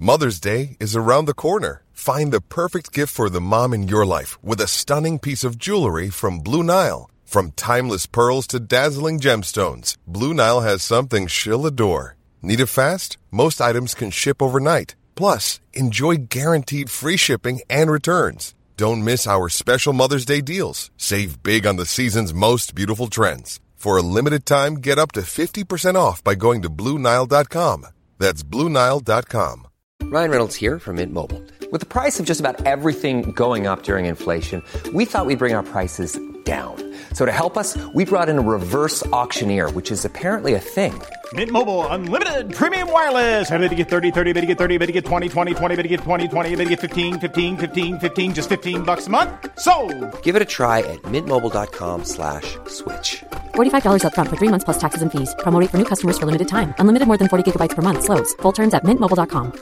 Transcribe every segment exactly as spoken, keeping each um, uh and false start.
Mother's Day is around the corner. Find the perfect gift for the mom in your life with a stunning piece of jewelry from Blue Nile. From timeless pearls to dazzling gemstones, Blue Nile has something she'll adore. Need it fast? Most items can ship overnight. Plus, enjoy guaranteed free shipping and returns. Don't miss our special Mother's Day deals. Save big on the season's most beautiful trends. For a limited time, get up to fifty percent off by going to Blue Nile dot com. That's Blue Nile dot com. Ryan Reynolds here from Mint Mobile. With the price of just about everything going up during inflation, we thought we'd bring our prices down. So to help us, we brought in a reverse auctioneer, which is apparently a thing. Mint Mobile Unlimited Premium Wireless. How to get thirty, thirty, how to get thirty, how to get twenty, twenty, twenty, how to get twenty, twenty, how to get fifteen, fifteen, fifteen, fifteen, just fifteen bucks a month? Sold! Give it a try at mintmobile.com slash switch. forty-five dollars up front for three months plus taxes and fees. Promo rate for new customers for limited time. Unlimited more than forty gigabytes per month. Slows full terms at mint mobile dot com.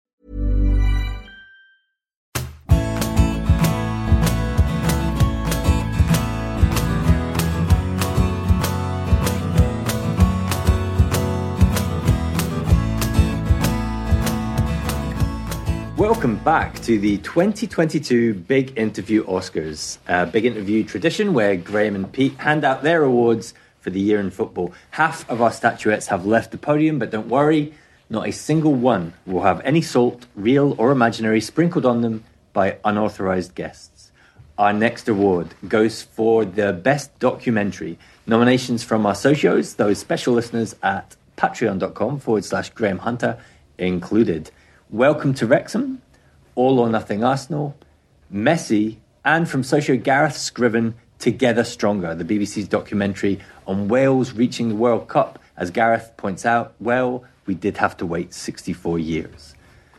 Welcome back to the twenty twenty-two Big Interview Oscars, a big interview tradition where Graham and Pete hand out their awards for the year in football. Half of our statuettes have left the podium, but don't worry, not a single one will have any salt, real or imaginary, sprinkled on them by unauthorized guests. Our next award goes for the best documentary. Nominations from our socios, those special listeners at patreon.com forward slash Graham Hunter included. Welcome to Wrexham, All or Nothing Arsenal, Messi, and from socio Gareth Scriven, Together Stronger, the B B C's documentary on Wales reaching the World Cup. As Gareth points out, well, we did have to wait sixty-four years.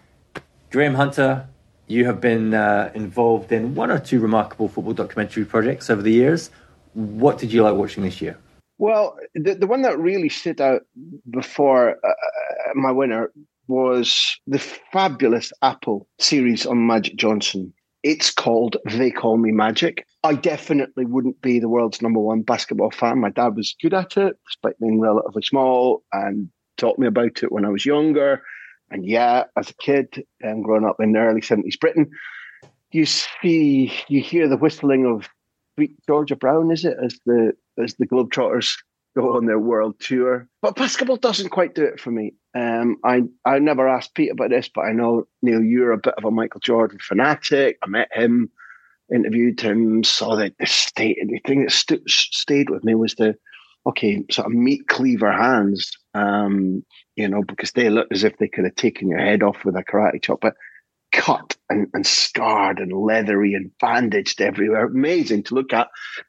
Graham Hunter, you have been uh, involved in one or two remarkable football documentary projects over the years. What did you like watching this year? Well, the, the one that really stood out before uh, my winner was the fabulous Apple series on Magic Johnson. It's called They Call Me Magic. I definitely wouldn't be the world's number one basketball fan. My dad was good at it, despite being relatively small, and taught me about it when I was younger. And yeah, as a kid, and growing up in the early seventies Britain, you see, you hear the whistling of Sweet Georgia Brown, is it, as the as the Globetrotters go on their world tour. But basketball doesn't quite do it for me. Um, I, I never asked Pete about this, but I know, Neil, you're a bit of a Michael Jordan fanatic. I met him, interviewed him, saw that the state, and the thing that st- stayed with me was the, okay, sort of meat cleaver hands, um, you know, because they looked as if they could have taken your head off with a karate chop, but cut and, and scarred and leathery and bandaged everywhere. Amazing to look at.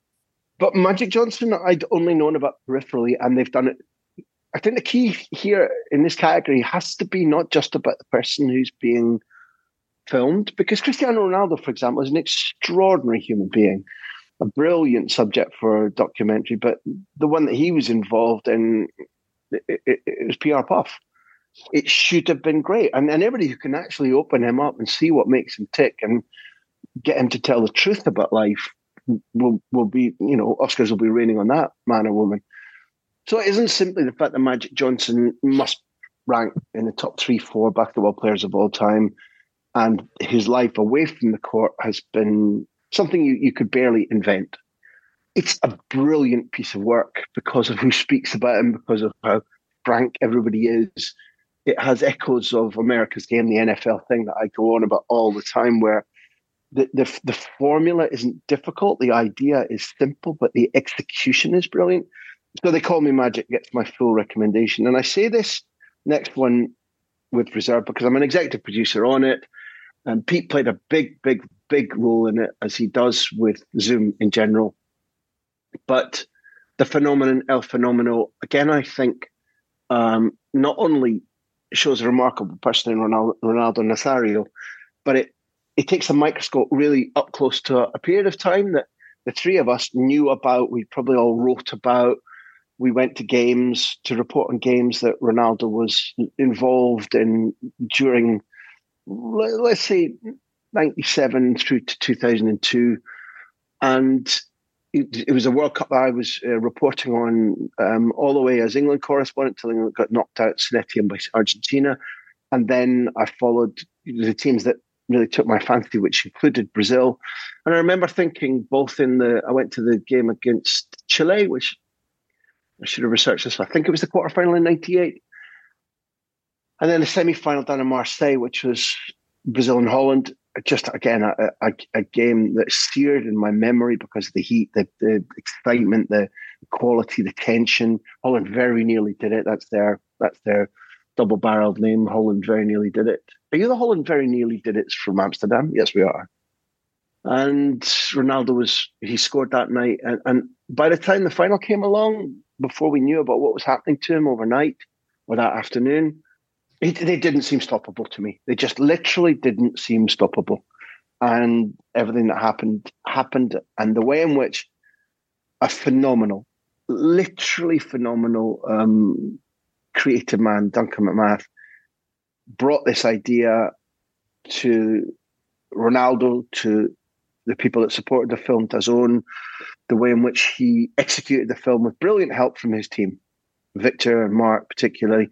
But Magic Johnson, I'd only known about peripherally, and they've done it. I think the key here in this category has to be not just about the person who's being filmed, because Cristiano Ronaldo, for example, is an extraordinary human being, a brilliant subject for a documentary, but the one that he was involved in, it, it, it was P R puff. It should have been great. And, and anybody who can actually open him up and see what makes him tick and get him to tell the truth about life will will be, you know, Oscars will be raining on that man or woman. So it isn't simply the fact that Magic Johnson must rank in the top three, four basketball players of all time, and his life away from the court has been something you, you could barely invent. It's a brilliant piece of work because of who speaks about him, because of how frank everybody is. It has echoes of America's Game, the N F L thing that I go on about all the time, where The, the the formula isn't difficult. The idea is simple, but the execution is brilliant. So They Call Me Magic gets my full recommendation. And I say this next one with reserve because I'm an executive producer on it. And Pete played a big, big, big role in it, as he does with Zoom in general. But the phenomenon, El Fenomeno, again, I think um, not only shows a remarkable person in Ronaldo, Ronaldo Nazario, but it It takes a microscope really up close to a period of time that the three of us knew about, we probably all wrote about. We went to games to report on games that Ronaldo was involved in during, let's say, ninety-seven through to two thousand two. And it, it was a World Cup that I was uh, reporting on um, all the way as England correspondent till England got knocked out, Sonetian by Argentina. And then I followed the teams that really took my fancy, which included Brazil. And I remember thinking both in the, I went to the game against Chile, which I should have researched this. I think it was the quarterfinal in ninety-eight. And then the semi-final down in Marseille, which was Brazil and Holland. Just, again, a, a, a game that seared in my memory because of the heat, the, the excitement, the quality, the tension. Holland very nearly did it. That's their, that's their double-barreled name. Holland very nearly did it. Are you the Holland very nearly did it from Amsterdam? Yes, we are. And Ronaldo was, he scored that night. And, and by the time the final came along, before we knew about what was happening to him overnight or that afternoon, it, they didn't seem stoppable to me. They just literally didn't seem stoppable. And everything that happened, happened. And the way in which a phenomenal, literally phenomenal um, creative man, Duncan McMath, brought this idea to Ronaldo, to the people that supported the film, DAZN, the way in which he executed the film with brilliant help from his team, Victor and Mark particularly.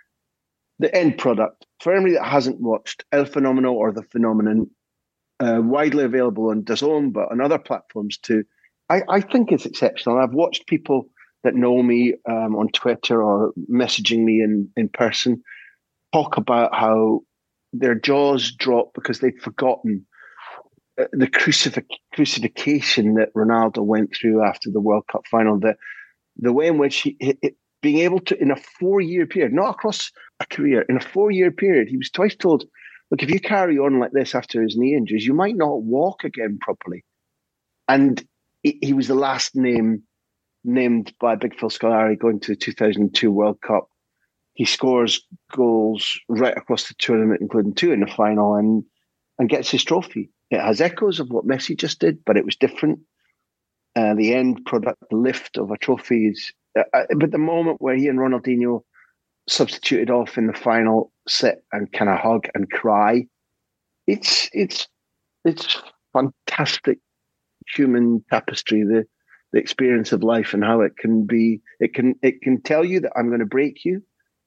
The end product, for anybody that hasn't watched El Fenomeno or The Phenomenon, uh, widely available on DAZN, but on other platforms too, I, I think it's exceptional. I've watched people that know me um, on Twitter or messaging me in, in person talk about how their jaws drop because they'd forgotten the crucif- crucifixion that Ronaldo went through after the World Cup final, the the way in which he, it, being able to, in a four-year period, not across a career, in a four-year period, he was twice told, look, if you carry on like this after his knee injuries, you might not walk again properly. And he, he was the last name named by Big Phil Scolari going to the two thousand two World Cup. He scores goals right across the tournament, including two in the final, and and gets his trophy. It has echoes of what Messi just did, but it was different. Uh, the end product, the lift of a trophy is... Uh, but the moment where he and Ronaldinho substituted off in the final, sit and kind of hug and cry, it's it's it's fantastic human tapestry, the the experience of life and how it can be, it can it can tell you that I'm going to break you,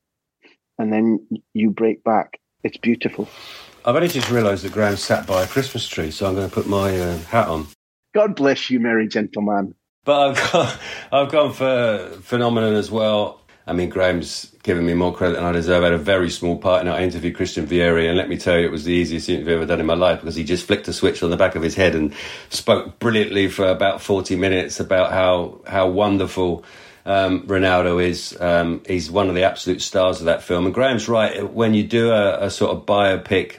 and then you break back. It's beautiful. I've only just realised that Graham sat by a Christmas tree, so I'm going to put my uh, hat on. God bless you, merry gentleman. But I've gone, I've gone for Phenomenon as well. I mean, Graham's given me more credit than I deserve. I had a very small part in it. I interviewed Christian Vieri, and let me tell you, it was the easiest interview I've ever done in my life because he just flicked a switch on the back of his head and spoke brilliantly for about forty minutes about how how wonderful um, Ronaldo is. Um, he's one of the absolute stars of that film. And Graham's right. When you do a, a sort of biopic,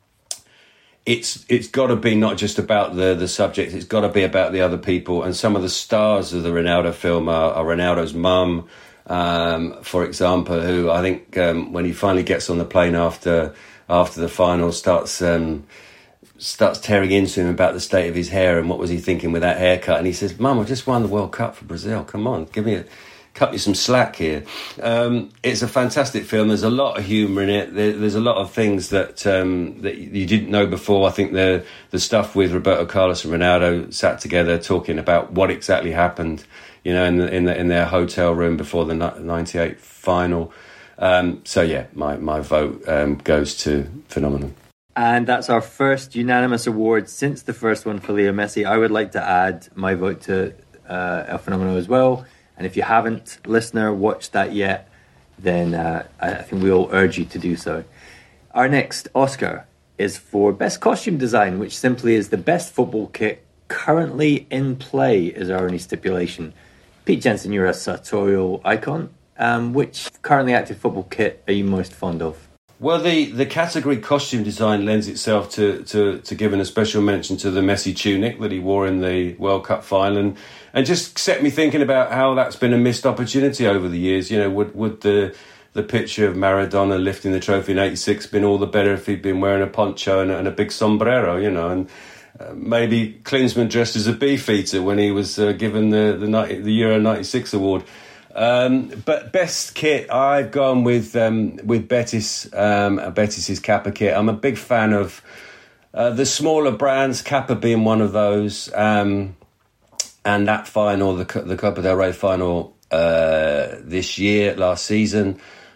It's it's got to be not just about the, the subject, it's got to be about the other people. And some of the stars of the Ronaldo film are, are Ronaldo's mum, um, for example, who I think um, when he finally gets on the plane after after the final starts um, starts tearing into him about the state of his hair and what was he thinking with that haircut. And he says, Mum, I just won the World Cup for Brazil. Come on, give me a... cut me some slack here. Um, it's a fantastic film. There's a lot of humour in it. There, there's a lot of things that um, that you didn't know before. I think the the stuff with Roberto Carlos and Ronaldo sat together talking about what exactly happened, you know, in the, in, the, in their hotel room before the ninety-eight final. Um, so yeah, my my vote um, goes to Phenomenon. And that's our first unanimous award since the first one for Leo Messi. I would like to add my vote to uh, El Fenomeno as well. And if you haven't, listener, watched that yet, then uh, I think we all urge you to do so. Our next Oscar is for Best Costume Design, which simply is the best football kit currently in play, is our only stipulation. Pete Jensen, you're a sartorial icon. Um, which currently active football kit are you most fond of? Well, the, the category costume design lends itself to, to, to giving a special mention to the Messi tunic that he wore in the World Cup final, and, and just set me thinking about how that's been a missed opportunity over the years. You know, would would the the picture of Maradona lifting the trophy in eighty-six been all the better if he'd been wearing a poncho and, and a big sombrero, you know, and uh, maybe Klinsmann dressed as a beefeater when he was uh, given the, the, the Euro ninety-six award. Um, but best kit, I've gone with um, with Betis, um, Betis's Kappa kit. I'm a big fan of uh, the smaller brands, Kappa being one of those. Um, and that final, the the Copa del Rey final uh, this year, last season,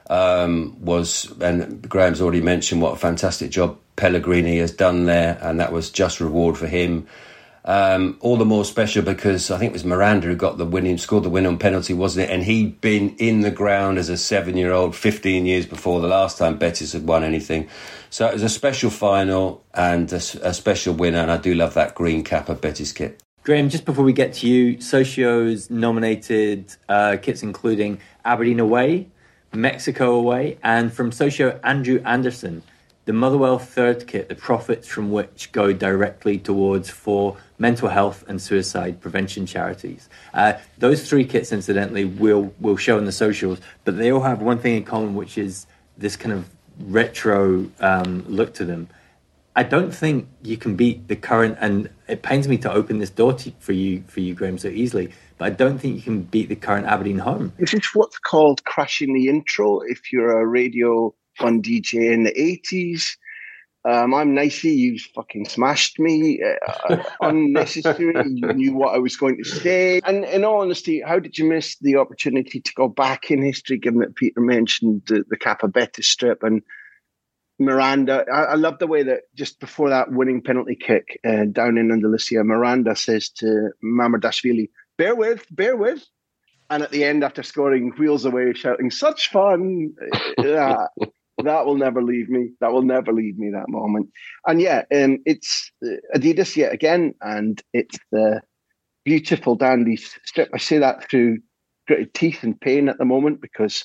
um, was, and Graham's already mentioned what a fantastic job Pellegrini has done there, and that was just reward for him. Um, all the more special because I think it was Miranda who got the winning, scored the win on penalty, wasn't it? And he'd been in the ground as a seven-year-old fifteen years before the last time Betis had won anything. So it was a special final and a, a special winner, and I do love that green Kappa Betis kit. Graham, just before we get to you, Socio's nominated uh, kits including Aberdeen away, Mexico away, and from Socio, Andrew Anderson, the Motherwell third kit, the profits from which go directly towards four mental health and suicide prevention charities. Uh, those three kits, incidentally, will will show in the socials, but they all have one thing in common, which is this kind of retro um, look to them. I don't think you can beat the current, and it pains me to open this door to, for you, for you, Graham, so easily, but I don't think you can beat the current Aberdeen home. This is what's called crashing the intro if you're a radio fun D J in the eighties. Um, I'm nicey, you fucking smashed me. Uh, unnecessary, you knew what I was going to say. And in all honesty, how did you miss the opportunity to go back in history, given that Peter mentioned the, the Kappa Betis strip and Miranda? I, I love the way that just before that winning penalty kick uh, down in Andalusia, Miranda says to Mamardashvili, bear with, bear with. And at the end, after scoring, wheels away, shouting, such fun. Yeah. That will never leave me. That will never leave me, that moment. And yeah, um, it's Adidas yet again, and it's the beautiful dandy strip. I say that through gritted teeth and pain at the moment because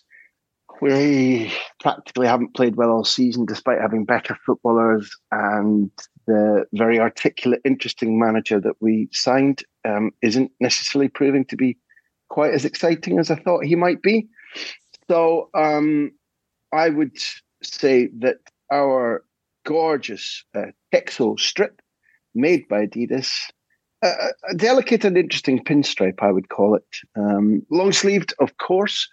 we practically haven't played well all season despite having better footballers, and the very articulate, interesting manager that we signed um, isn't necessarily proving to be quite as exciting as I thought he might be. So um, I would say that our gorgeous uh, Texo strip made by Adidas, uh, a delicate and interesting pinstripe, I would call it. Um, long-sleeved, of course,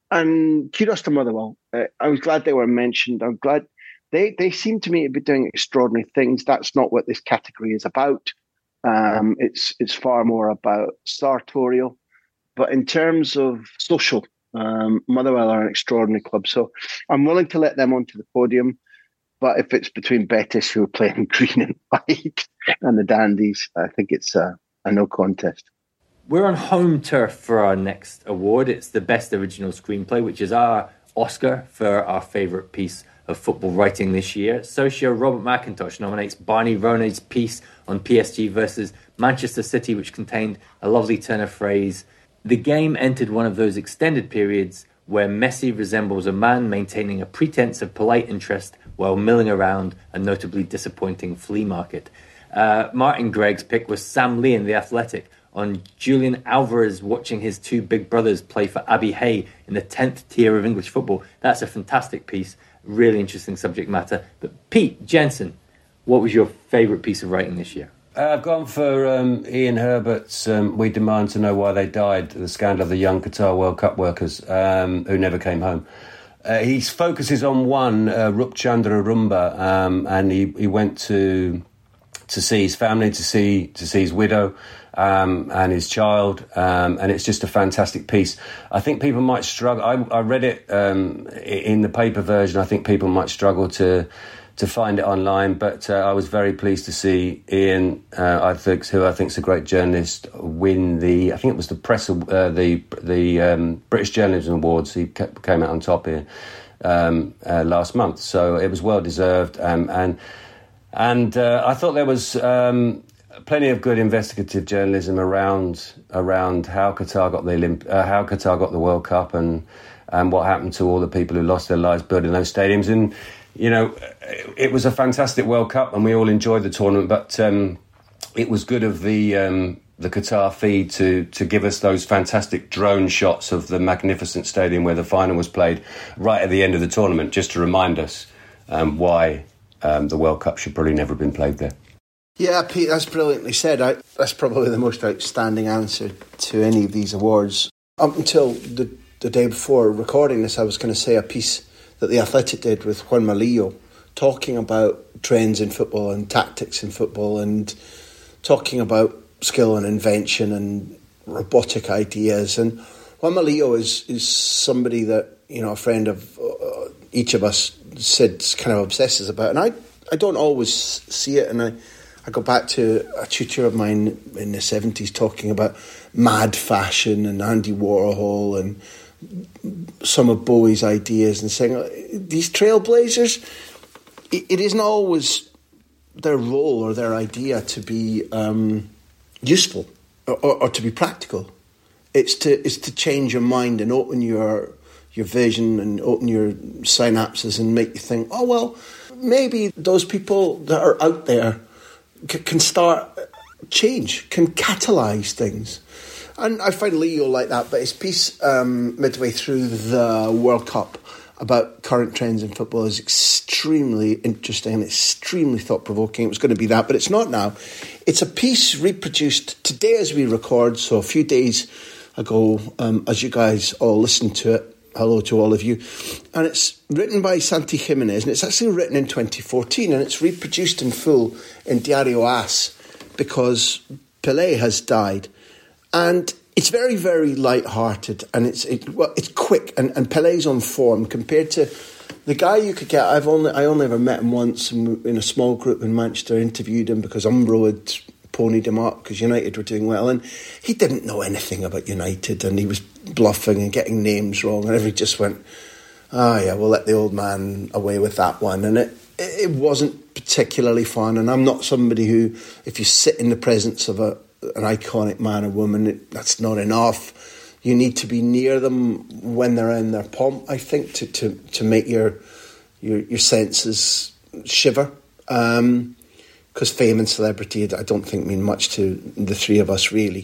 and kudos to Motherwell. Uh, I was glad they were mentioned. I'm glad they, they seem to me to be doing extraordinary things. That's not what this category is about. Um, it's, it's far more about sartorial. But in terms of social, Um, Motherwell are an extraordinary club, so I'm willing to let them onto the podium. But if it's between Betis, who are playing green and white, and the Dandies, I think it's a, a no contest. We're on home turf for our next award. It's the Best Original Screenplay, which is our Oscar for our favourite piece of football writing this year. Socio Robert McIntosh nominates Barney Ronay's piece on P S G versus Manchester City, which contained a lovely turn of phrase. The game entered one of those extended periods where Messi resembles a man maintaining a pretense of polite interest while milling around a notably disappointing flea market. Uh, Martin Gregg's pick was Sam Lee in The Athletic on Julian Alvarez watching his two big brothers play for Abbey Hay in the tenth tier of English football. That's a fantastic piece, really interesting subject matter. But Pete Jensen, what was your favourite piece of writing this year? Uh, I've gone for um, Ian Herbert's um, We Demand to Know Why They Died, the scandal of the young Qatar World Cup workers um, who never came home. Uh, he focuses on one, uh, Rupchandra Rumba, um, and he, he went to to see his family, to see to see his widow um, and his child, um, and it's just a fantastic piece. I think people might struggle. I, I read it um, in the paper version. I think people might struggle to... to find it online, but uh, I was very pleased to see Ian, uh, I think, who I think is a great journalist, win the, I think it was the press, uh, the the um, British Journalism Awards. He came out on top here um, uh, last month, so it was well deserved. Um, and and uh, I thought there was um, plenty of good investigative journalism around around how Qatar got the Olymp- uh, how Qatar got the World Cup and and what happened to all the people who lost their lives building those stadiums. And you know, it was a fantastic World Cup and we all enjoyed the tournament, but um, it was good of the um, the Qatar feed to to give us those fantastic drone shots of the magnificent stadium where the final was played right at the end of the tournament, just to remind us um, why um, the World Cup should probably never have been played there. Yeah, Pete, that's brilliantly said. I, that's probably the most outstanding answer to any of these awards. Up until the, the day before recording this, I was going to say a piece that The Athletic did with Juan Malillo, talking about trends in football and tactics in football and talking about skill and invention and robotic ideas. And Juan Malillo is, is somebody that you know, a friend of uh, each of us, Sid, kind of obsesses about. And I, I don't always see it. And I, I go back to a tutor of mine in the seventies talking about mad fashion and Andy Warhol and some of Bowie's ideas and saying, these trailblazers, it, it isn't always their role or their idea to be um, useful or, or, or to be practical. It's to it's to change your mind and open your your vision and open your synapses and make you think, oh, well, maybe those people that are out there c- can start change, can catalyse things. And I find Leo like that, but his piece um, midway through the World Cup about current trends in football is extremely interesting and extremely thought-provoking. It was going to be that, but it's not now. It's a piece reproduced today as we record, so a few days ago, um, as you guys all listen to it. Hello to all of you. And it's written by Santi Jimenez, and it's actually written in twenty fourteen, and it's reproduced in full in Diario As because Pelé has died. And it's very, very light-hearted, and it's it, well, it's quick, and, and Pelé's on form compared to the guy you could get. I've only I only ever met him once in, in a small group in Manchester. Interviewed him because Umbro had ponied him up because United were doing well, and he didn't know anything about United, and he was bluffing and getting names wrong, and everybody just went, "Ah, oh, yeah, we'll let the old man away with that one." And it it wasn't particularly fun. And I'm not somebody who, if you sit in the presence of a an iconic man or woman, it, that's not enough. You need to be near them when they're in their pomp, I think, to to, to make your your your senses shiver. Um, because fame and celebrity, I don't think, mean much to the three of us, really.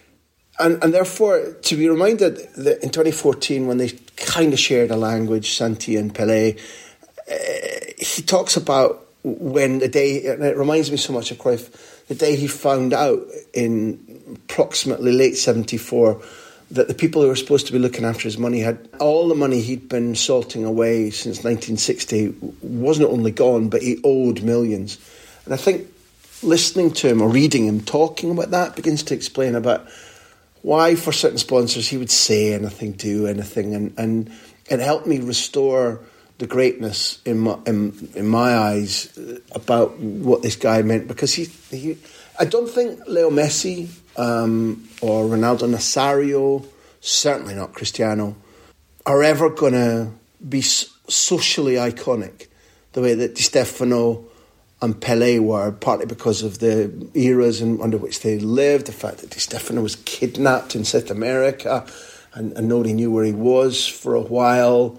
And and therefore, to be reminded that in twenty fourteen, when they kind of shared a language, Santi and Pelé, uh, he talks about when the day, and it reminds me so much of Cruyff, the day he found out in approximately late seventy-four that the people who were supposed to be looking after his money had all the money he'd been salting away since nineteen sixty wasn't only gone, but he owed millions. And I think listening to him or reading him talking about that begins to explain about why for certain sponsors he would say anything, do anything, and, and it helped me restore the greatness in my, in, in my eyes about what this guy meant, because he, he I don't think Leo Messi um, or Ronaldo Nazario, certainly not Cristiano, are ever going to be socially iconic the way that Di Stefano and Pelé were, partly because of the eras in, under which they lived, the fact that Di Stefano was kidnapped in South America and, and nobody knew where he was for a while.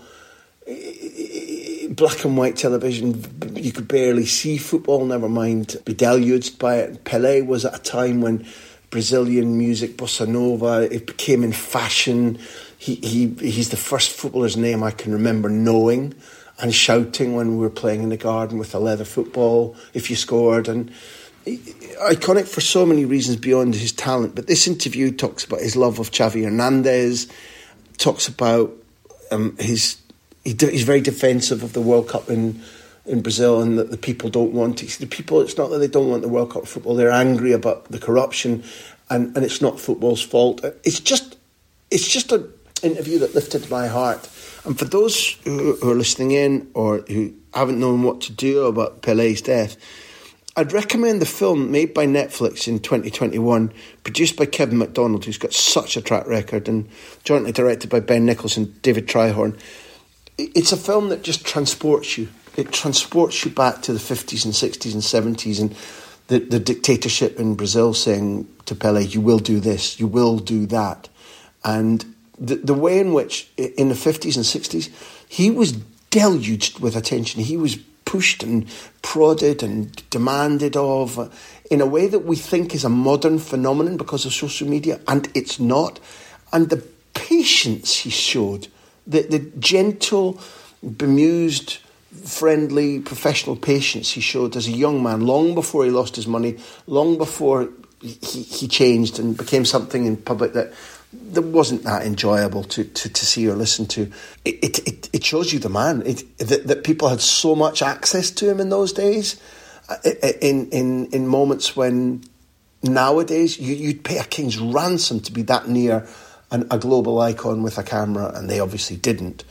Black and white television, you could barely see football, never mind be deluged by it. Pelé was at a time when Brazilian music, bossa nova, it became in fashion. He he he's the first footballer's name I can remember knowing and shouting when we were playing in the garden with a leather football if you scored. And iconic for so many reasons beyond his talent. But this interview talks about his love of Xavi Hernandez, talks about um, his... He, he's very defensive of the World Cup in, in Brazil, and that the people don't want it. The people, it's not that they don't want the World Cup football, they're angry about the corruption, and, and it's not football's fault. It's just it's just an interview that lifted my heart. And for those who, who are listening in or who haven't known what to do about Pelé's death, I'd recommend the film made by Netflix in twenty twenty-one, produced by Kevin MacDonald, who's got such a track record, and jointly directed by Ben Nichols and David Tryhorn. It's a film that just transports you. It transports you back to the fifties and sixties and seventies and the, the dictatorship in Brazil saying to Pelé, you will do this, you will do that. And the, the way in which, in the fifties and sixties, he was deluged with attention. He was pushed and prodded and demanded of in a way that we think is a modern phenomenon because of social media, and it's not. And the patience he showed, The, the gentle, bemused, friendly, professional patience he showed as a young man, long before he lost his money, long before he, he changed and became something in public that, that wasn't that enjoyable to, to, to see or listen to. It it, it shows you the man, it, that, that people had so much access to him in those days, in, in, in moments when nowadays you, you'd pay a king's ransom to be that near An, a global icon with a camera, and they obviously didn't.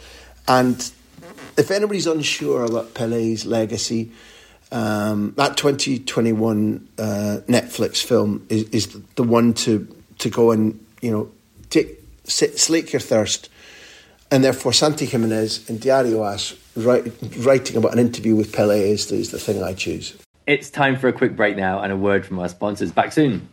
And if anybody's unsure about Pelé's legacy, um, that twenty twenty-one uh, Netflix film is, is the one to to go and, you know, take, slake your thirst. And therefore, Santi Jimenez and Diario As write, writing about an interview with Pelé is, is the thing I choose. It's time for a quick break now and a word from our sponsors. Back soon.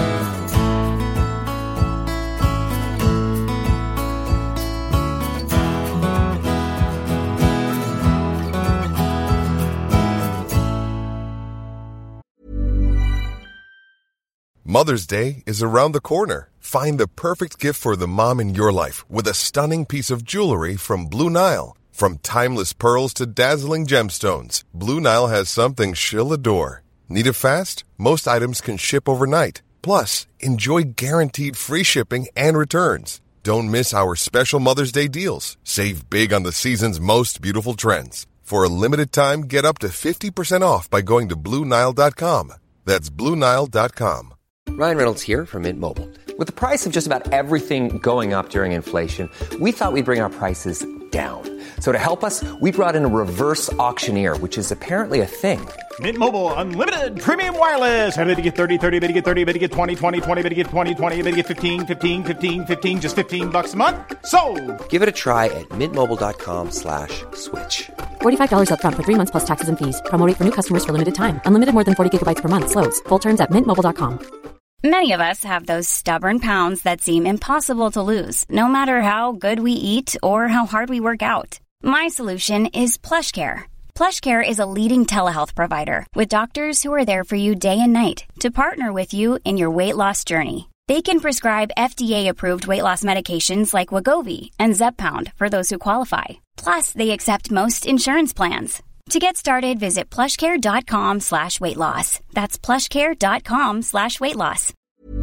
Mother's Day is around the corner. Find the perfect gift for the mom in your life with a stunning piece of jewelry from Blue Nile. From timeless pearls to dazzling gemstones, Blue Nile has something she'll adore. Need it fast? Most items can ship overnight. Plus, enjoy guaranteed free shipping and returns. Don't miss our special Mother's Day deals. Save big on the season's most beautiful trends. For a limited time, get up to fifty percent off by going to Blue Nile dot com. That's Blue Nile dot com. Ryan Reynolds here from Mint Mobile. With the price of just about everything going up during inflation, we thought we'd bring our prices down. So to help us, we brought in a reverse auctioneer, which is apparently a thing. Mint Mobile Unlimited Premium Wireless. How to get thirty, thirty, how to get thirty, how to get twenty, twenty, twenty, how to get twenty, twenty, how to get fifteen, fifteen, fifteen, fifteen, just fifteen bucks a month? Sold! Give it a try at mintmobile.com slash switch. forty-five dollars up front for three months plus taxes and fees. Promo rate for new customers for limited time. Unlimited more than forty gigabytes per month. Slows full terms at mint mobile dot com. Many of us have those stubborn pounds that seem impossible to lose, no matter how good we eat or how hard we work out. My solution is PlushCare. PlushCare is a leading telehealth provider with doctors who are there for you day and night to partner with you in your weight loss journey. They can prescribe F D A-approved weight loss medications like Wegovy and Zepbound for those who qualify. Plus, they accept most insurance plans. To get started, visit plushcare.com slash weight loss. That's plushcare.com slash weight loss.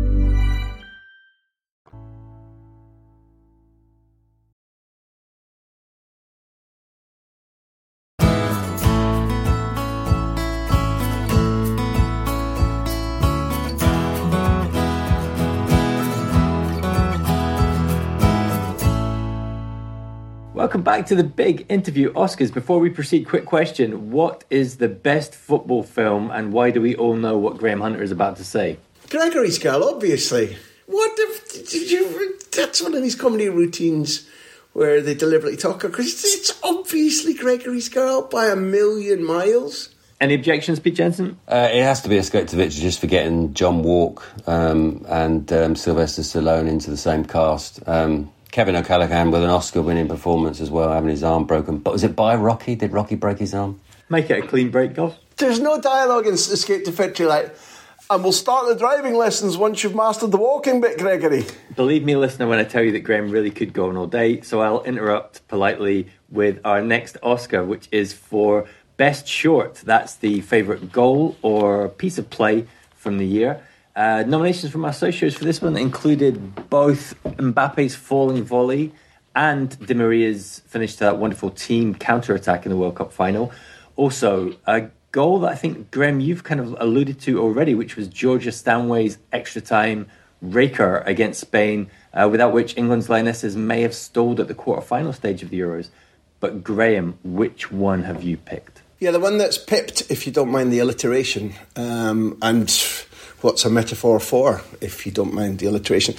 Welcome back to the Big Interview Oscars. Before we proceed, quick question. What is the best football film and why do we all know what Graham Hunter is about to say? Gregory's Girl, obviously. What if, did you, that's one of these comedy routines where they deliberately talk because it's obviously Gregory's Girl by a million miles. Any objections, Pete Jensen? Uh, it has to be Escovitch just for getting John Walk um, and um, Sylvester Stallone into the same cast. Um, Kevin O'Callaghan with an Oscar-winning performance as well, having his arm broken. But was it by Rocky? Did Rocky break his arm? Make it a clean break, Gov. There's no dialogue in Escape to Victory like, and we'll start the driving lessons once you've mastered the walking bit, Gregory. Believe me, listener, when I tell you that Graham really could go on all day, so I'll interrupt politely with our next Oscar, which is for Best Short. That's the favourite goal or piece of play from the year. Uh, nominations from our socios for this one included both Mbappe's falling volley and Di Maria's finish to that wonderful team counter-attack in the World Cup final. Also, a goal that I think, Graham, you've kind of alluded to already, which was Georgia Stanway's extra-time raker against Spain, uh, without which England's Lionesses may have stalled at the quarter-final stage of the Euros. But, Graham, which one have you picked? Yeah, the one that's pipped, if you don't mind the alliteration, um, and... what's a metaphor for, if you don't mind the alliteration?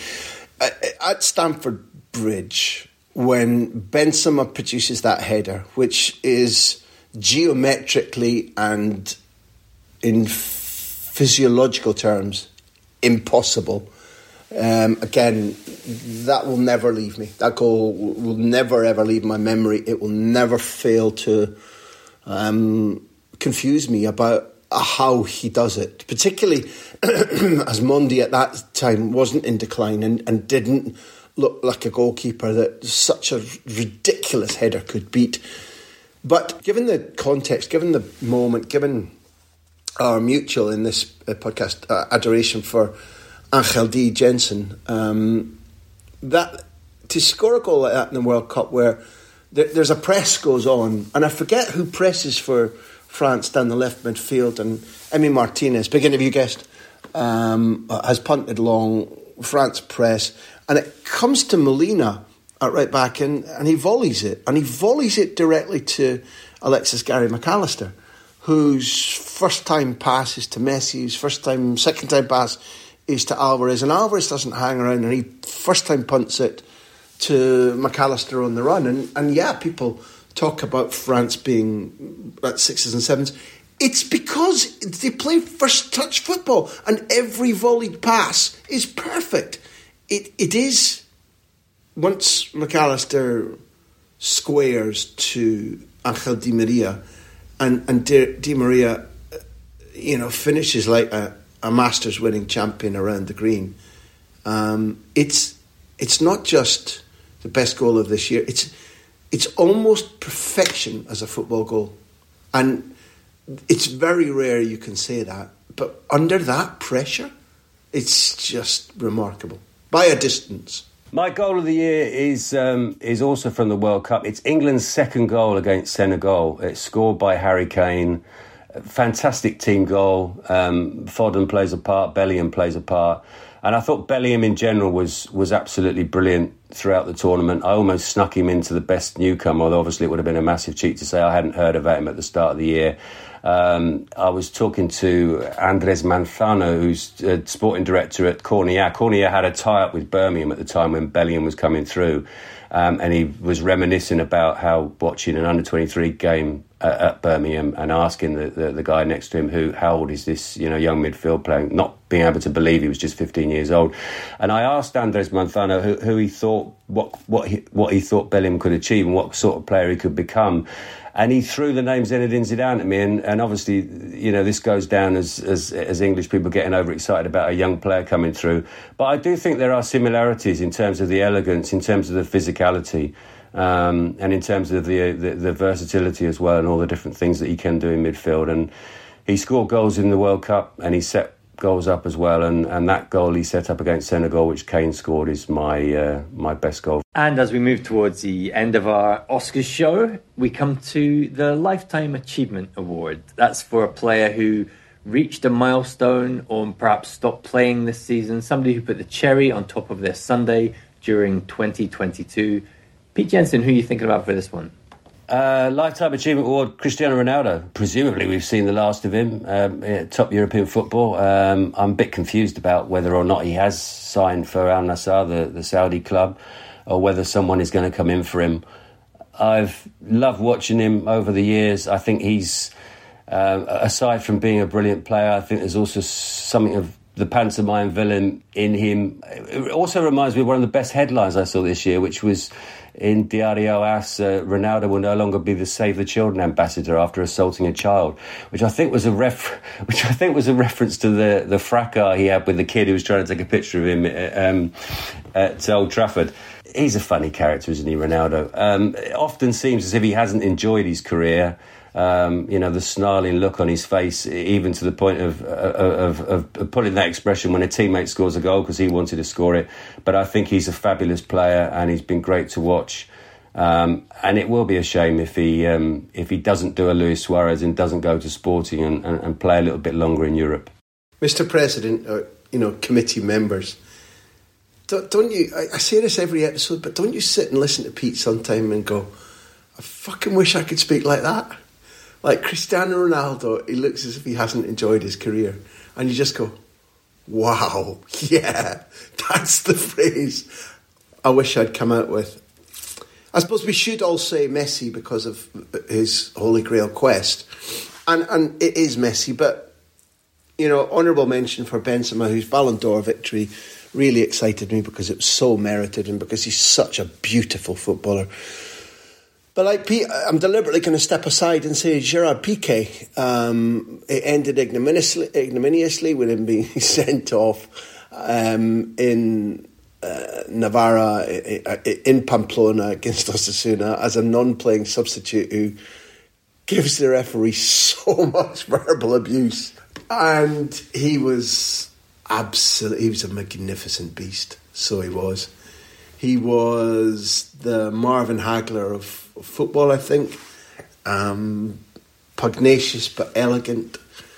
At Stamford Bridge, when Benzema produces that header, which is geometrically and in physiological terms impossible, um, again, that will never leave me. That goal will never, ever leave my memory. It will never fail to um, confuse me about how he does it, particularly as Mondi at that time wasn't in decline and, and didn't look like a goalkeeper that such a ridiculous header could beat. But given the context, given the moment, given our mutual in this uh, podcast uh, adoration for Angel Di Jensen, um, that to score a goal like that in the World Cup where there, there's a press goes on, and I forget who presses for France down the left midfield, and Emi Martinez, big interview guest, um, has punted long, France press, and it comes to Molina, at right back, and, and he volleys it. And he volleys it directly to Alexis Gary McAllister, whose first time pass is to Messi, whose first time, second time pass is to Alvarez. And Alvarez doesn't hang around, and he first time punts it to McAllister on the run. And, and yeah, people talk about France being at sixes and sevens. It's because they play first touch football, and every volleyed pass is perfect. It It is, once McAllister squares to Angel Di Maria, and, and Di, Di Maria, you know, finishes like a, a Masters winning champion around the green. Um, it's it's not just the best goal of this year. It's it's almost perfection as a football goal, and it's very rare you can say that. But under that pressure, it's just remarkable by a distance. My goal of the year is um, is also from the World Cup. It's England's second goal against Senegal. It's scored by Harry Kane. Fantastic team goal. Um, Foden plays a part. Bellingham plays a part. And I thought Bellingham in general was was absolutely brilliant throughout the tournament. I almost snuck him into the best newcomer, although obviously it would have been a massive cheat to say I hadn't heard about him at the start of the year. Um, I was talking to Andres Manzano, who's uh, sporting director at Cornellà. Cornellà had a tie-up with Birmingham at the time when Bellingham was coming through, um, and he was reminiscing about how watching an under twenty-three game uh, at Birmingham and asking the, the, the guy next to him, who, how old is this, you know, young midfield player, not being able to believe he was just fifteen years old. And I asked Andres Manzano who, who he thought, what what he, what he thought Bellingham could achieve and what sort of player he could become. And he threw the name Zinedine Zidane at me, and, and obviously, you know, this goes down as, as as English people getting overexcited about a young player coming through. But I do think there are similarities in terms of the elegance, in terms of the physicality, um, and in terms of the, the the versatility as well, and all the different things that he can do in midfield. And he scored goals in the World Cup, and he set goals up as well, and, and that goal he set up against Senegal, which Kane scored, is my uh, my best goal. And as we move towards the end of our Oscars show, we come to the Lifetime Achievement Award. That's for a player who reached a milestone or perhaps stopped playing this season, somebody who put the cherry on top of their sundae during twenty twenty-two. Pete Jensen, who are you thinking about for this one? Uh, Lifetime Achievement Award, Cristiano Ronaldo. Presumably we've seen the last of him, um, at top European football. Um, I'm a bit confused about whether or not he has signed for Al Nassr, the, the Saudi club, or whether someone is going to come in for him. I've loved watching him over the years. I think he's, uh, aside from being a brilliant player, I think there's also something of the pantomime villain in him. It also reminds me of one of the best headlines I saw this year, which was in Diario As, uh, Ronaldo will no longer be the Save the Children ambassador after assaulting a child, which I think was a ref, which I think was a reference to the the fracas he had with the kid who was trying to take a picture of him um, at Old Trafford. He's a funny character, isn't he, Ronaldo? Um, it often seems as if he hasn't enjoyed his career. Um, you know, the snarling look on his face, even to the point of of, of, of putting that expression when a teammate scores a goal because he wanted to score it. But I think he's a fabulous player, and he's been great to watch. Um, and it will be a shame if he um, if he doesn't do a Luis Suarez and doesn't go to Sporting and, and, and play a little bit longer in Europe. Mister President, or, you know, committee members, don't, don't you? I, I say this every episode, but don't you sit and listen to Pete sometime and go, I fucking wish I could speak like that. Like Cristiano Ronaldo, he looks as if he hasn't enjoyed his career. And you just go, wow, yeah, that's the phrase I wish I'd come out with. I suppose we should all say Messi because of his Holy Grail quest. And and it is Messi, but, you know, honourable mention for Benzema, whose Ballon d'Or victory really excited me because it was so merited and because he's such a beautiful footballer. But like Pete, I'm deliberately going to step aside and say Gerard Piqué. Um, it ended ignominiously, ignominiously with him being sent off um, in uh, Navarra, in Pamplona against Osasuna as a non-playing substitute who gives the referee so much verbal abuse. And he was absolutely, he was a magnificent beast. So he was. He was the Marvin Hagler of football, I think. Um, pugnacious but elegant.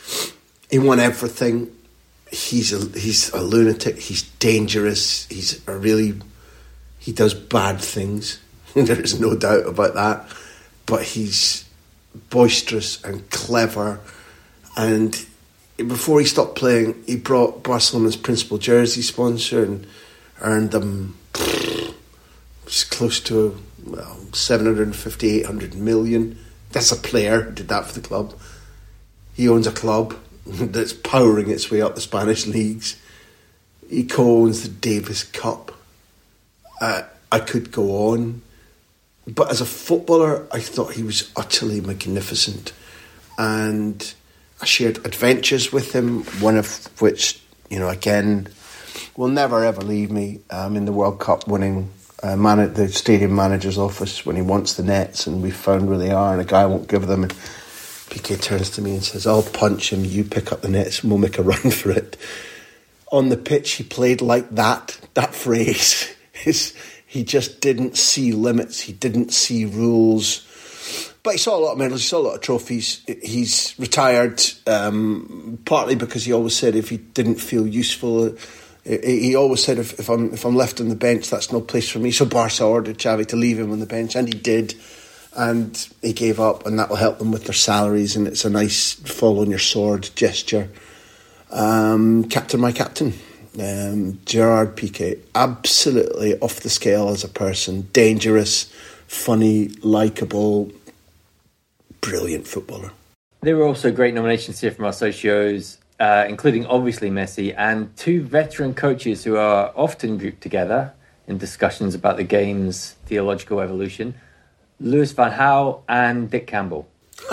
He won everything. He's a he's a lunatic. He's dangerous. He's a really He does bad things. There is no doubt about that. But he's boisterous and clever. And before he stopped playing, he brought Barcelona's principal jersey sponsor and earned them close to well, seven hundred fifty, eight hundred million. That's a player who did that for the club. He owns a club that's powering its way up the Spanish leagues. He co-owns the Davis Cup. Uh, I could go on. But as a footballer, I thought he was utterly magnificent. And I shared adventures with him, one of which, you know, again, will never ever leave me. Um, in the World Cup winning uh, man at the stadium manager's office when he wants the nets and we've found where they are and a guy won't give them. And Piqué turns to me and says, I'll punch him, you pick up the nets and we'll make a run for it. On the pitch, he played like that. That phrase is... He just didn't see limits. He didn't see rules. But he saw a lot of medals. He saw a lot of trophies. He's retired um, partly because he always said if he didn't feel useful, he always said if, if I'm if I'm left on the bench, that's no place for me. So Barca ordered Xavi to leave him on the bench, and he did. And he gave up, and that will help them with their salaries. And it's a nice fall on your sword gesture. Um, captain, my captain. Um, Gerard Piqué, absolutely off the scale as a person, dangerous, funny, likeable, brilliant footballer. There were also great nominations here from our socios, uh, including obviously Messi and two veteran coaches who are often grouped together in discussions about the game's theological evolution, Louis van Gaal and Dick Campbell.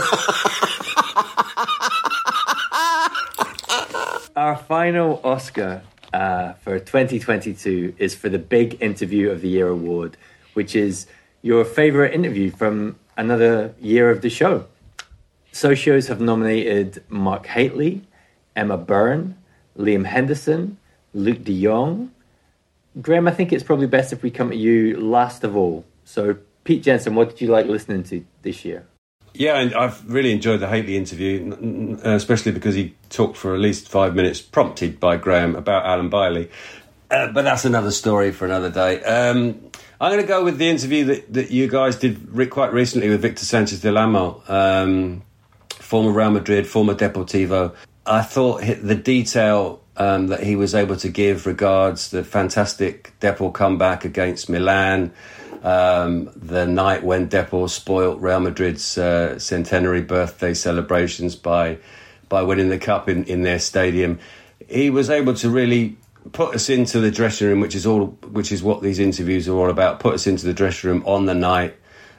Our final Oscar Uh, for twenty twenty-two is for the Big Interview of the Year award, which is your favourite interview from another year of the show. Socios have nominated Mark Hateley, Emma Byrne, Liam Henderson, Luke de Jong. Graham, I think it's probably best if we come at you last of all. So, Pete Jensen, what did you like listening to this year? Yeah, and I've really enjoyed the Hateley interview, especially because he talked for at least five minutes, prompted by Graham, about Alan Bailey. Uh, but that's another story for another day. Um, I'm going to go with the interview that, that you guys did re- quite recently with Victor Sanchez Del Amo, um, former Real Madrid, former Deportivo. I thought the detail um, that he was able to give regards the fantastic Depor comeback against Milan, Um, the night when Depor spoilt Real Madrid's uh, centenary birthday celebrations by by winning the cup in, in their stadium. He was able to really put us into the dressing room, which is all, which is what these interviews are all about. Put us into the dressing room on the night,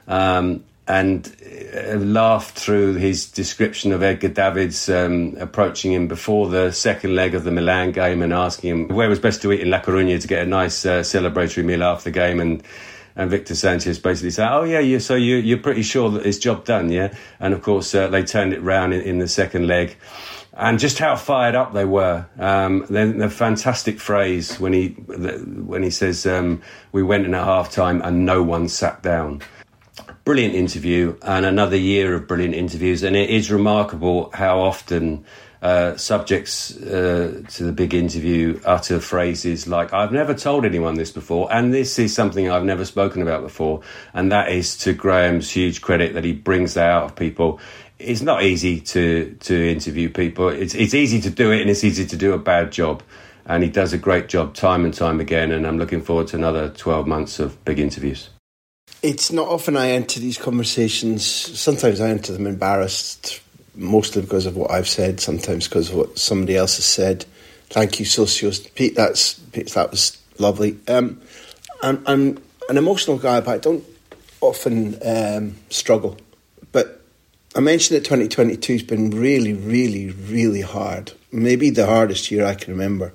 um, and uh, laughed through his description of Edgar Davids um, approaching him before the second leg of the Milan game and asking him where it was best to eat in La Coruña to get a nice uh, celebratory meal after the game, and. And Victor Sanchez basically said, oh, yeah, you, so you, you're pretty sure that it's job done, yeah? And, of course, uh, they turned it round in, in the second leg. And just how fired up they were. Um, then the fantastic phrase when he the, when he says, um, we went in at half-time and no one sat down. Brilliant interview, and another year of brilliant interviews. And it is remarkable how often... Uh, subjects uh, to the Big Interview utter phrases like, I've never told anyone this before, and this is something I've never spoken about before. And that is to Graham's huge credit that he brings that out of people. It's not easy to to interview people. It's, it's easy to do it, and it's easy to do a bad job. And he does a great job time and time again, and I'm looking forward to another twelve months of Big Interviews. It's not often I enter these conversations. Sometimes I enter them embarrassed, mostly because of what I've said, sometimes because of what somebody else has said. Thank you, Socios. Pete, that's, Pete, that was lovely. Um, I'm, I'm an emotional guy, but I don't often um, struggle. But I mentioned that twenty twenty-two has been really, really, really hard. Maybe the hardest year I can remember.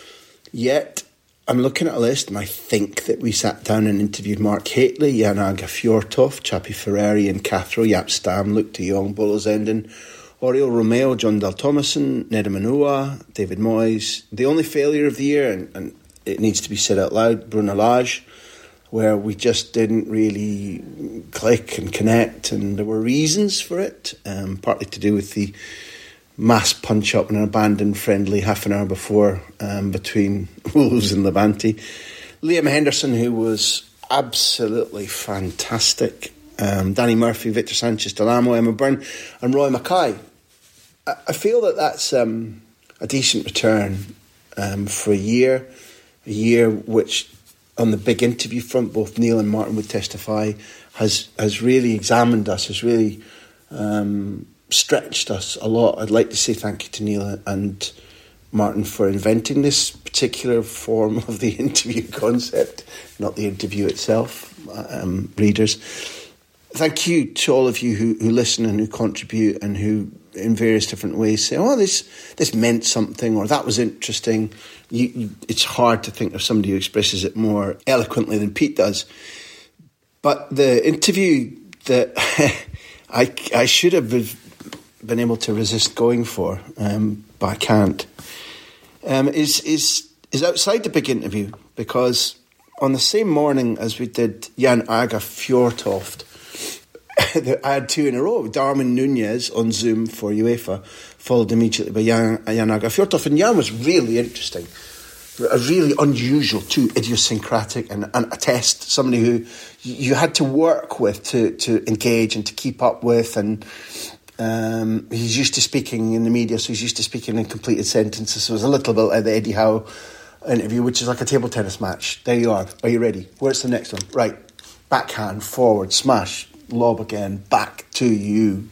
Yet, I'm looking at a list and I think that we sat down and interviewed Mark Hateley, Jan Aga Fjortoft, Chapi Ferreri and Cathro, Jaap Stam, Luke de Jong, Bolo Zenden, Oriol Romeo, John Del Thomason, Neda Manua, David Moyes. The only failure of the year, and, and it needs to be said out loud, Bruno Lage, where we just didn't really click and connect, and there were reasons for it, um, partly to do with the mass punch-up in an abandoned friendly half an hour before um, between Wolves and Levante. Liam Henderson, who was absolutely fantastic. Um, Danny Murphy, Victor Sanchez, Delamo, Emma Byrne, and Roy Mackay. I, I feel that that's um, a decent return um, for a year, a year which, on the big interview front, both Neil and Martin would testify, has has really examined us, has really um, stretched us a lot. I'd like to say thank you to Neil and Martin for inventing this particular form of the interview concept, not the interview itself, um, readers. Thank you to all of you who, who listen and who contribute and who in various different ways say, oh, this this meant something, or that was interesting. You, you, it's hard to think of somebody who expresses it more eloquently than Pete does. But the interview that I, I should have been able to resist going for, um, but I can't, um, is, is, is outside the big interview, because on the same morning as we did Jan Aga Fjortoft, I had two in a row. Darwin Nunez on Zoom for UEFA, followed immediately by Jan, Jan Aga Fjortoft. And Jan was really interesting, a really unusual, too idiosyncratic and, and a test, somebody who you had to work with to, to engage and to keep up with. And um, he's used to speaking in the media, so he's used to speaking in completed sentences. So it was a little bit like the Eddie Howe interview, which is like a table tennis match. There you are. Are you ready? Where's the next one? Right. Backhand, forward, smash, lob again, back to you.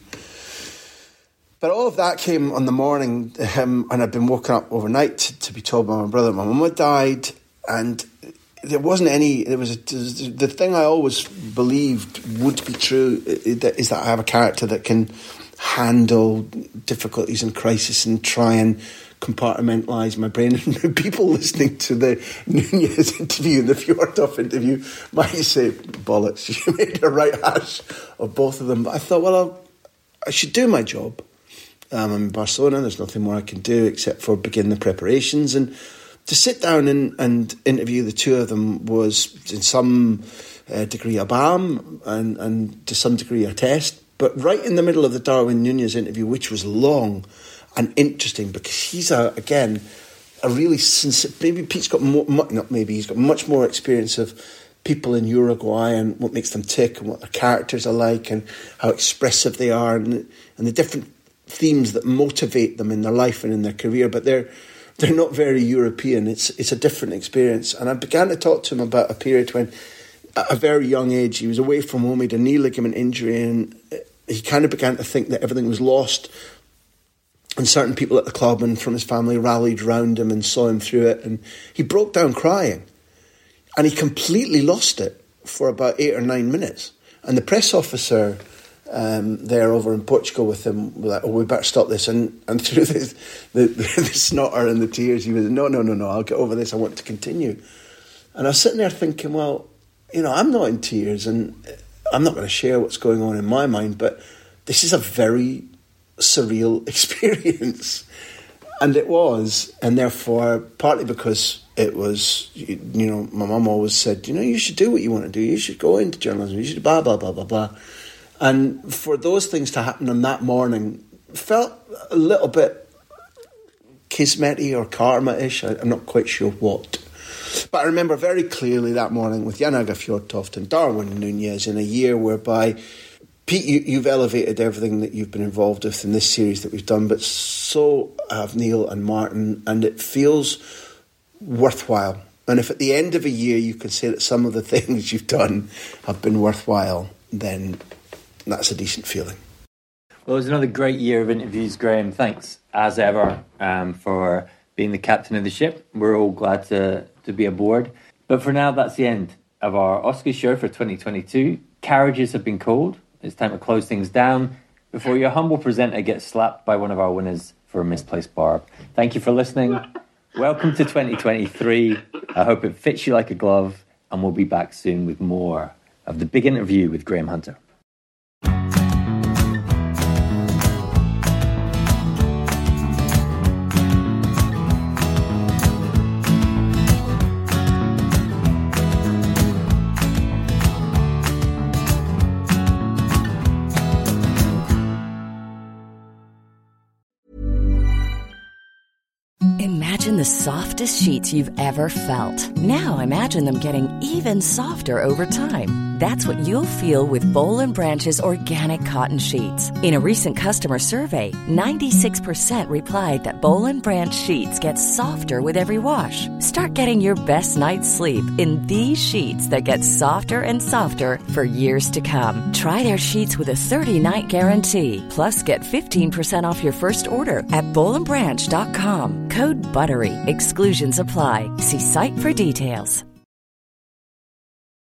But all of that came on the morning, um, and I'd been woken up overnight to, to be told by my brother my mum had died, and there wasn't any, there was a, the thing I always believed would be true is that I have a character that can handle difficulties and crisis and try and compartmentalise my brain. And people listening to the Nunez interview and the Fjortoft interview might say, bollocks, you made a right hash of both of them. But I thought, well, I'll, I should do my job. Um, I'm in Barcelona, there's nothing more I can do except for begin the preparations. And to sit down and, and interview the two of them was in some uh, degree a balm and, and to some degree a test. But right in the middle of the Darwin Nunez interview, which was long and interesting because he's, a, again, a really sincere... Maybe Pete's got more... Not maybe, he's got much more experience of people in Uruguay and what makes them tick and what their characters are like and how expressive they are and, and the different themes that motivate them in their life and in their career. But they're they're not very European. It's it's a different experience. And I began to talk to him about a period when, at a very young age, he was away from home, he had a knee ligament injury, and he kind of began to think that everything was lost. And certain people at the club and from his family rallied round him and saw him through it. And he broke down crying. And he completely lost it for about eight or nine minutes. And the press officer um, there over in Portugal with him was like, oh, we better stop this. And, and through the, the, the snotter and the tears, he was, no, no, no, no, I'll get over this. I want to continue. And I was sitting there thinking, well, you know, I'm not in tears and I'm not going to share what's going on in my mind, but this is a very surreal experience. And it was, and therefore, partly because it was, you, you know, my mum always said, you know, you should do what you want to do. You should go into journalism. You should blah, blah, blah, blah, blah. And for those things to happen on that morning felt a little bit kismet-y or karma-ish. I, I'm not quite sure what. But I remember very clearly that morning with Jan Aga Fjortoft and Darwin Nunez in a year whereby, Pete, you, you've elevated everything that you've been involved with in this series that we've done, but so have Neil and Martin, and it feels worthwhile. And if at the end of a year you can say that some of the things you've done have been worthwhile, then that's a decent feeling. Well, it was another great year of interviews, Graham. Thanks, as ever, um, for being the captain of the ship. We're all glad to, to be aboard. But for now, that's the end of our Oscars show for twenty twenty-two. Carriages have been called. It's time to close things down before your humble presenter gets slapped by one of our winners for a misplaced barb. Thank you for listening. Welcome to twenty twenty-three. I hope it fits you like a glove, and we'll be back soon with more of The Big Interview with Graham Hunter. Imagine the softest sheets you've ever felt. Now imagine them getting even softer over time. That's what you'll feel with Boll and Branch's organic cotton sheets. In a recent customer survey, ninety-six percent replied that Boll and Branch sheets get softer with every wash. Start getting your best night's sleep in these sheets that get softer and softer for years to come. Try their sheets with a thirty-night guarantee. Plus, get fifteen percent off your first order at boll and branch dot com. Code BUTTERY. Exclusions apply. See site for details.